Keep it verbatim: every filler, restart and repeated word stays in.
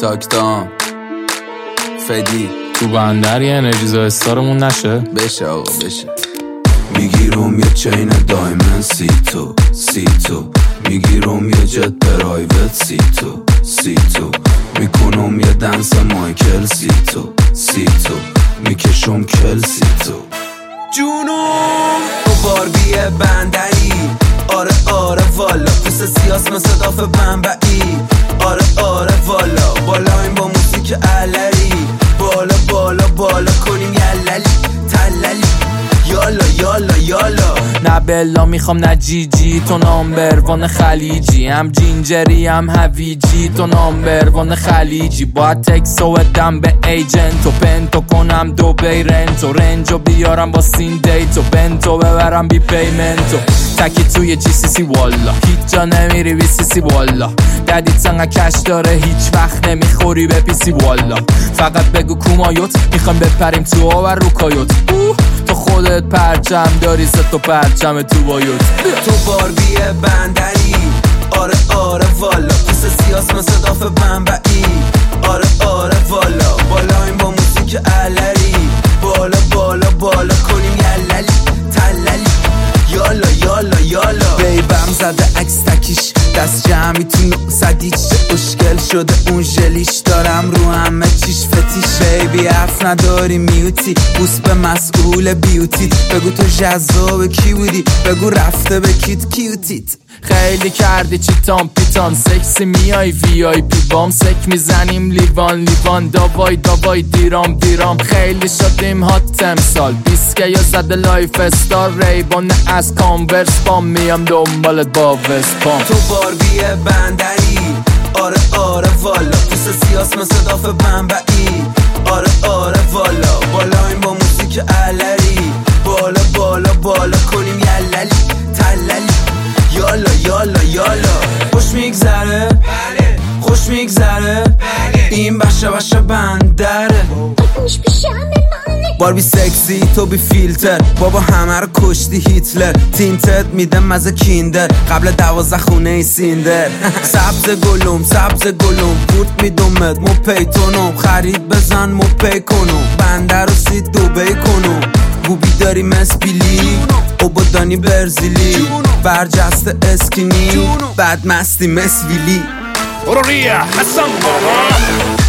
تاکتام فدی تو بندر یه انرژیزا استارمون نشه بشه آقا بشه. میگیرم یه چین دایمن سی تو سی تو میگیرم یه جت پرایوت سی تو سی تو میکنم یه دنس مایکل سی تو سی تو میکشم کل سی تو جونم تو باربی بندری. آره آره والا پس سیاس مثل داف بنبعی. آره آره والا بالا این با موسیک علری. بالا بالا بالا کنیم یللی تللی یالا یالا یالا. نه بلا میخوام نه جی جی تو نامبر وان خلیجی. هم جینجری هم هویجی تو نامبر وان خلیجی. باید تکسو ادم به ایجنتو پنتو کنم دو بی رنتو رنجو بیارم با سین دیتو بنتو ببرم بی پیمنتو تکی توی جی سی سی والا هیچ جا نمیری بی سی سی والا. ددیت انقا کش داره هیچ وقت نمیخوری به پی سی والا. فقط بگو کومایوت میخوایم بپریم تو آور رو کایوت. تو خودت پرچم داری ست تو پرچم تو بایوت. تو باربی بندری. آره آره والا پس سیاس مثل داف بنبعی. آره آره والا بالا این با موسیک علری. بالا بالا بالا کنیم یللی تللی یالا یالا یالا. بیبم زده عکس تکیش دست جمعی تو نقصدیش. اشکل شده اون ژلیش دارم رو همه چیش فتیش. بیبی حرف نداری میوتی بوس به مسئول بیوتی. بگو تو جذاب کی بودی بگو رفته به کیت کیوتیت. خیلی کردی چیتان پیتان سکسی میای وی آی پی بام سک میزنیم لیوان لیوان داوای داوای دیرام دیرام. خیلی شدیم هات امسال بیسکه یا زده لایف استار ریبان از کانورس بام میام دنبالت با وسپام. تو باربی بندری. آره آره والا پس سیاس مثل داف بنبعی. آره آره والا بالا این با موسیک علری. بالا بالا بالا کنیم یللی تللی یالا یالا یالا. خوش میگذره خوش میگذره این بشه بشه بندره. باربی سکسی تو بی فیلتر بابا همه رو کشتی هیتلر. تینتت میده مزه کیندر قبل دوازده خونه ای سیندر. سبز گلوم سبز گلوم بورت میدومت مو پیتونم. خرید بزن مو پی کنم بندر رو سید دوبی کنم. بوبی داری مسبیلی اوبادانی برزیلی. برجسته اسکینی بعد مستی مسویلی. برو ریا حسن بابا.